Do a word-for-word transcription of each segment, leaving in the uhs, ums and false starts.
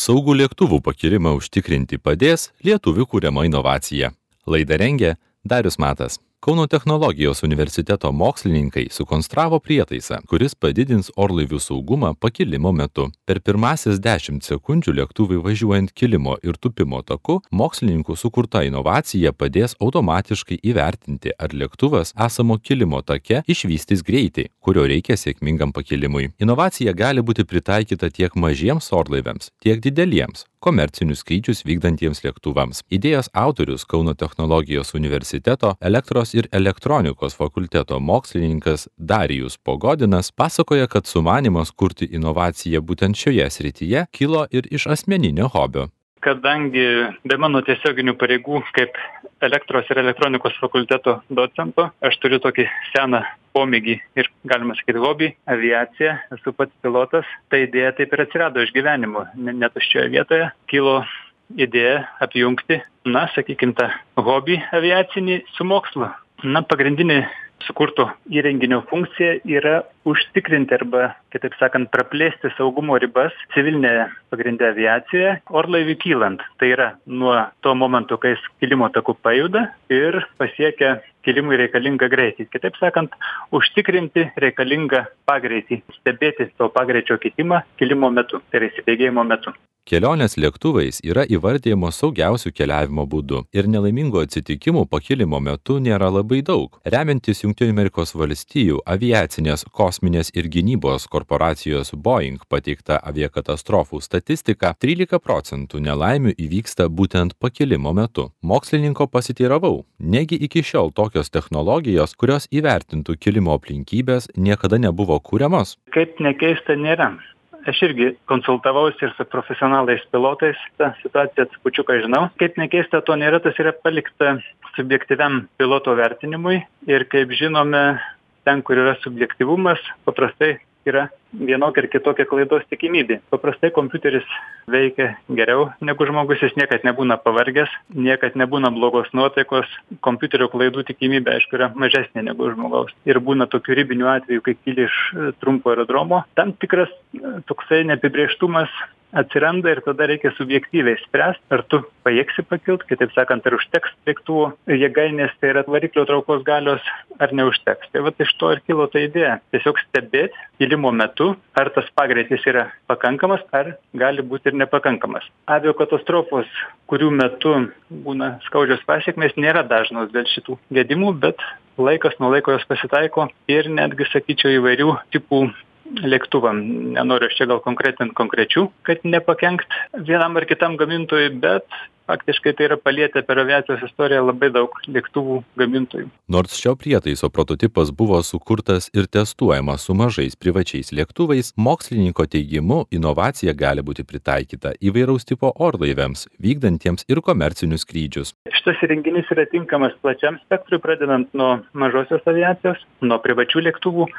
Saugų lėktuvų pakilimą užtikrinti padės lietuvių kuriama inovacija. Laidą rengė Darius Matas. Kauno technologijos universiteto mokslininkai sukonstravo prietaisą, kuris padidins orlaivių saugumą pakilimo metu. Per pirmasis dešimt sekundžių lėktuvui važiuojant kilimo ir tūpimo taku, mokslininkų sukurta inovacija padės automatiškai įvertinti, ar lėktuvas esamo kilimo take išvystys greitį, kurio reikia sėkmingam pakilimui. Inovacija gali būti pritaikyta tiek mažiems orlaiviams, tiek dideliems komercinius skrydžius vykdantiems lėktuvams. Idėjos autorius Kauno technologijos universiteto elektros ir elektronikos fakulteto mokslininkas Darijus Pogodinas pasakoja, kad sumanymas kurti inovaciją būtent šioje srityje kilo ir iš asmeninio hobio. Kadangi be mano tiesioginių pareigų kaip elektros ir elektronikos fakulteto docento, aš turiu tokį seną pomėgį ir, galima sakyti, hobį, aviacija, esu pats pilotas, ta idėja taip ir atsirado iš gyvenimo, netuščioje vietoje, kilo idėja apjungti, na, sakykim, tą hobį aviacinį su mokslu. Na, pagrindinė sukurto įrenginio funkcija yra užtikrinti arba, kitaip sakant, praplėsti saugumo ribas civilinėje pagrindė aviacijoje orlaiviui kylant. Tai yra nuo to momento, kai jis kilimo taku pajuda ir pasiekia kilimui reikalingą greitį. Kitaip sakant, užtikrinti reikalingą pagreitį, stebėti to pagreičio kitimą kilimo metu, tai yra įsibėgėjimo metu. Kelionės lėktuvais yra įvardijamos saugiausių keliavimo būdų ir nelaimingų atsitikimų pakilimo metu nėra labai daug. Remiantis Jungtinių Amerikos valstijų aviacinės, kosminės ir gynybos korporacijos Boeing pateikta aviakatastrofų statistika, trylika procentų nelaimių įvyksta būtent pakilimo metu. Mokslininko pasiteiravau, negi iki šiol tokios technologijos, kurios įvertintų kilimo aplinkybės, niekada nebuvo kuriamos. Kaip nekeista nėra. Aš irgi konsultavausi ir su profesionalais pilotais, tą situaciją atsipučiuką žinau. Kaip nekeista, to nėra, tas yra palikta subjektyviam piloto vertinimui ir kaip žinome, ten, kur yra subjektyvumas, paprastai yra vienokia ir kitokia klaidos tikimybė. Paprastai kompiuteris veikia geriau negu žmogus, jis niekad nebūna pavargęs, niekad nebūna blogos nuotaikos, kompiuterio klaidų tikimybė, aišku, yra mažesnė negu žmogaus. Ir būna tokių ribinių atvejų, kai kyli iš trumpo aerodromo. Tam tikras toksai neapibrėžtumas atsiranda ir tada reikia subjektyviai spręsti, ar tu pajėgsi pakilt, kitaip sakant, ar užteks lėktuvo jėgainės, tai yra variklio traukos galios, ar neužteks. Tai vat iš to ir kilo ta idėja. Tiesiog stebėti kilimo metu, ar tas pagreitis yra pakankamas, ar gali būti ir nepakankamas. Aviakatastrofos, kurių metu būna skaudžios pasiekmės, nėra dažnos dėl šitų gedimų, bet laikas nuo laiko jos pasitaiko ir netgi, sakyčiau, įvairių tipų lėktuvam. Nenoriu aš čia gal konkretint konkrečių, kad nepakenkt vienam ar kitam gamintojui, bet faktiškai tai yra palietę per aviacijos istoriją labai daug lėktuvų gamintojų. Nors šio prietaiso prototipas buvo sukurtas ir testuojamas su mažais privačiais lėktuvais, mokslininko teigimu inovacija gali būti pritaikyta įvairaus tipo orlaiviams, vykdantiems ir komercinius skrydžius. Šitas įrenginys yra tinkamas plačiam spektrui, pradedant nuo mažosios aviacijos, nuo privačių lėktuvų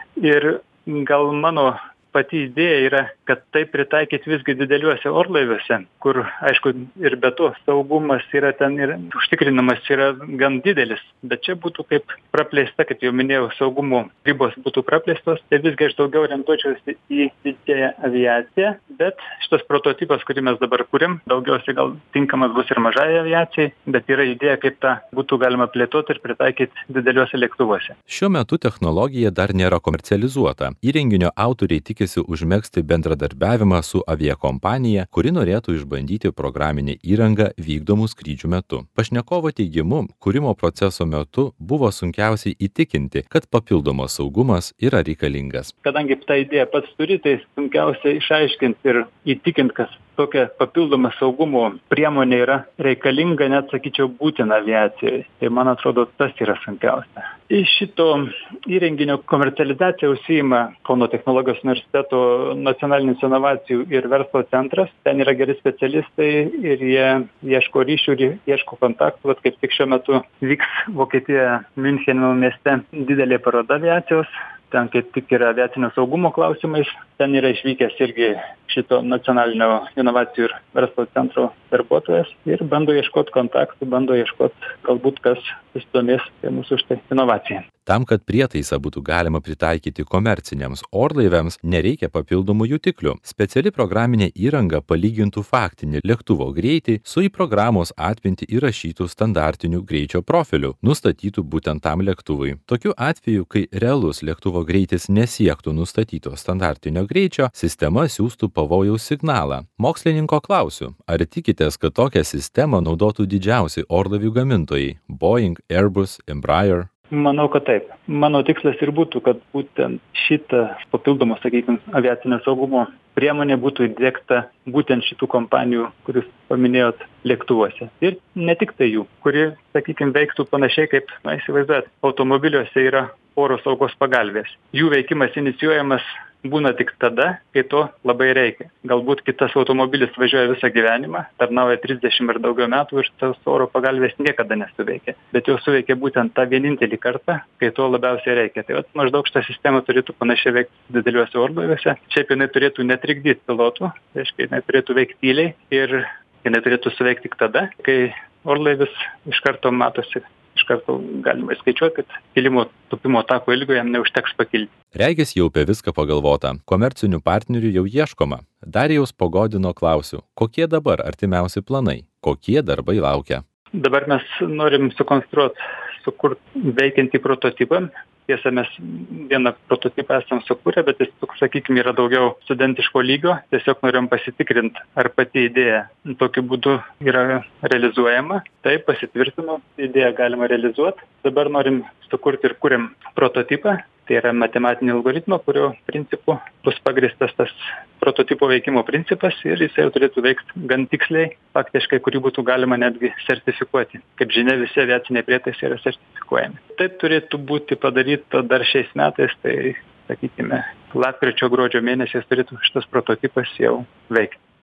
ir gal mano pati idėja yra, kad tai pritaikyti visgi dideliuose orlaiviuose, kur, aišku, ir be to saugumas yra ten ir užtikrinamas yra gan didelis, bet čia būtų kaip praplėsta, kaip jau minėjau, saugumo ribos būtų praplėstos, tai visgi aš daugiau orientuočiausi į didžiąją aviaciją, bet šitas prototipas, kurį mes dabar kuriam, daugiausiai gal tinkamas bus ir mažai aviacijai, bet yra idėja, kaip tą būtų galima plėtoti ir pritaikyti dideliuose lėktuvuose. Šiuo metu technologija dar nėra komercializuota. Įrenginio autoriai tikisi užmegzti bendradarbiavimą su aviakompanija, kuri norėtų išbandyti programinę įrangą vykdomų skrydžių metu. Pašnekovo teigimu, kūrimo proceso metu buvo sunkiausiai įtikinti, kad papildomas saugumas yra reikalingas. Kadangi tą idėją pats turi, tai sunkiausia išaiškinti ir įtikinti, kad tokia papildoma saugumo priemonė yra reikalinga, net sakyčiau, būtina aviacijai. Tai man atrodo, tas yra sunkiausia. Iš šito įrenginio komercializacija užsiima Kauno technologijos universiteto nacionalinis inovacijų ir verslo centras. Ten yra geri specialistai ir jie ieško ryšių ir ieško kontaktų. Vat kaip tik šiuo metu vyks Vokietijoje Miuncheno mieste didelė paroda aviacijos. Ten kaip tik yra aviacinio saugumo klausimais. Ten yra išvykęs irgi šito nacionalinio inovacijų ir verslo centro darbuotojas ir bando ieškoti kontaktų, bando ieškoti galbūt kas susidomės mūsų štai inovacija. Tam, kad prietaisą būtų galima pritaikyti komerciniams orlaiviams, nereikia papildomų jutiklių. Speciali programinė įranga palygintų faktinį lėktuvo greitį su į programos atmintį įrašytų standartinių greičio profilių, nustatytų būtent tam lėktuvui. Tokiu atveju, kai realus lėktuvo greitis nesiektų nustatyto standartinio greičio, sistema siųstų pavojaus signalą. Mokslininko klausiu, ar tikitės, kad tokią sistemą naudotų didžiausi orlaivių gamintojai – Boeing, Airbus, Embraer? Manau, kad taip. Mano tikslas ir būtų, kad būtent šita papildoma, sakykime, aviacinio saugumo priemonė būtų įdiegta būtent šitų kompanijų, kuris paminėjot, lėktuvuose. Ir ne tik tai jų, kuri, sakykime, veiktų panašiai kaip, na, įsivaizduojat, automobiliuose yra oro saugos pagalvės. Jų veikimas inicijuojamas būna tik tada, kai to labai reikia. Galbūt kitas automobilis važiuoja visą gyvenimą, tarnauja trisdešimt ir daugiau metų ir tos oro pagalvės niekada nesuveikia. Bet jau suveikia būtent tą vienintelį kartą, kai to labiausiai reikia. Tai vat, maždaug šitą sistemą turėtų panašiai veikti dideliuose orlaiviuose. Šiaip jinai turėtų netrikdyti pilotų, reiškia, jinai turėtų veikti tyliai ir jinai turėtų suveikti tik tada, kai orlaivis iš karto matosi. Iš karto galima įskaičiuoti, kad kilimo tupimo tako ilgio jam neužteks pakilti. Regis jau apie viską pagalvota. Komercinių partnerių jau ieškoma. Darijaus Pogodino klausiu, kokie dabar artimiausi planai, kokie darbai laukia? Dabar mes norim sukonstruoti, sukurti veikiantį prototipą. Tiesa, mes vieną prototipą esam sukūrę, bet jis, sakykime, yra daugiau studentiško lygio. Tiesiog norim pasitikrinti, ar pati idėja tokiu būdu yra realizuojama. Taip, pasitvirtino, idėją galima realizuoti. Dabar norim sukurti ir kuriam prototipą. Tai yra matematinį algoritmą, kurio principu bus pagristas tas prototipo veikimo principas ir jis jau turėtų veikti gan tiksliai, faktiškai, kurį būtų galima netgi sertifikuoti. Kaip žinia, visi aviaciniai prietaisai yra sertifikuojami. Tai turėtų būti padaryta dar šiais metais, tai, sakykime, lapkričio gruodžio mėnesiais turėtų šitas prototipas jau veikti.